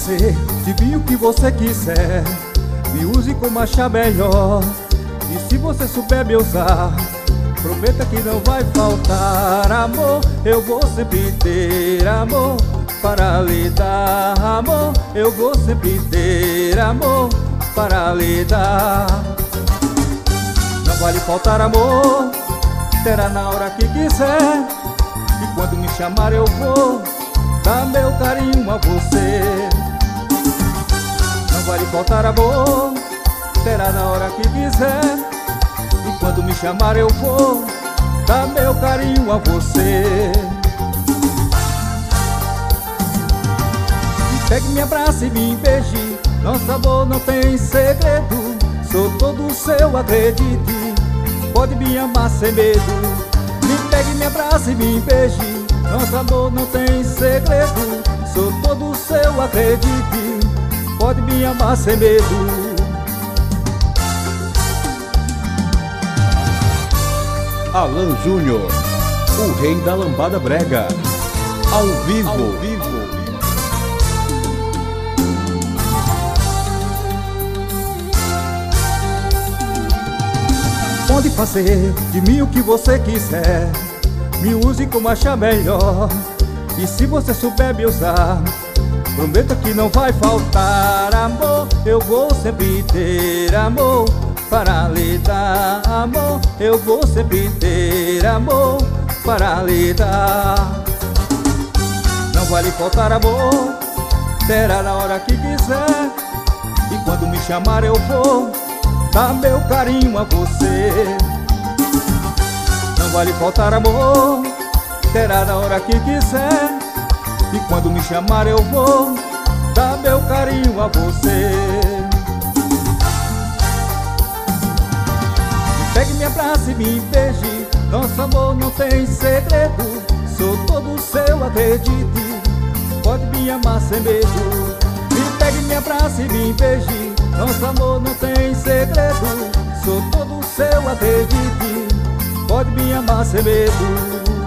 fazer de mim o que você quiser. Me use como achar melhor. E se você souber me usar, prometa que não vai faltar amor. Eu vou sempre ter amor para lhe dar amor. Eu vou sempre ter amor para lhe dar. Não vai lhe faltar amor, terá na hora que quiser. E quando me chamar eu vou dar meu carinho a você. Não vai lhe faltar amor, terá na hora que quiser. E quando me chamar eu vou dar meu carinho a você. Me pegue, me abrace e me beije. Nosso amor não tem segredo. Sou todo seu, acredite. Pode me amar sem medo. Me pegue, me abrace e me beije. Nosso amor não tem segredo. Sou todo seu, acredite. Pode me amar sem medo. Alan Júnior, o rei da lambada brega, ao vivo. Pode fazer de mim o que você quiser. Me use como achar melhor. E se você souber me usar, prometa que não vai faltar amor. Eu vou sempre ter amor para lhe dar amor. Eu vou sempre ter amor para lhe dar. Não vai lhe faltar amor, terá na hora que quiser. E quando me chamar eu vou dar meu carinho a você. Não vai lhe faltar amor, terá na hora que quiser. E quando me chamar eu vou dar meu carinho a você. Me pegue, me abrace e me beije. Nosso amor não tem segredo. Sou todo seu, acredite. Pode me amar sem medo. Me pegue, me abrace e me beije. Nosso amor não tem segredo. Sou todo seu, acredite. Pode me amar sem medo.